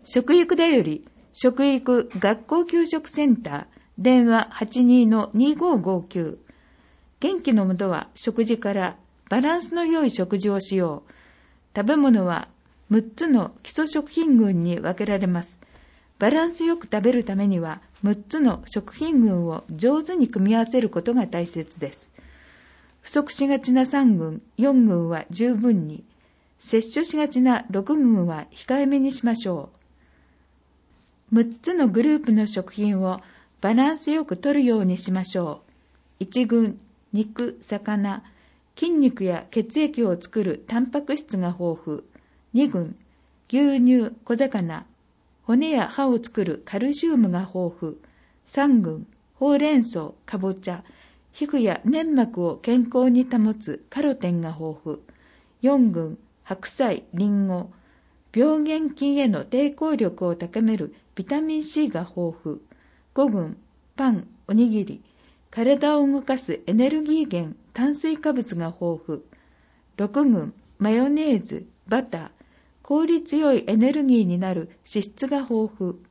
食育だより、食育学校給食センター、電話 82-2559。元気のもとは食事からバランスの良い食事をしよう。食べ物は6つの基礎食品群に分けられます。バランスよく食べるためには6つの食品群を上手に組み合わせることが大切です。不足しがちな3群、4群は十分に、摂取しがちな6群は控えめにしましょう。6つのグループの食品をバランスよく摂るようにしましょう。1群、肉、魚、筋肉や血液を作るタンパク質が豊富。2群、牛乳、小魚、骨や歯を作るカルシウムが豊富。3群、ほうれん草、かぼちゃ、皮膚や粘膜を健康に保つカロテンが豊富。4群、白菜、リンゴ、病原菌への抵抗力を高めるビタミン C が豊富。5群、パン、おにぎり、体を動かすエネルギー源、炭水化物が豊富。6群、マヨネーズ、バター、効率よいエネルギーになる脂質が豊富。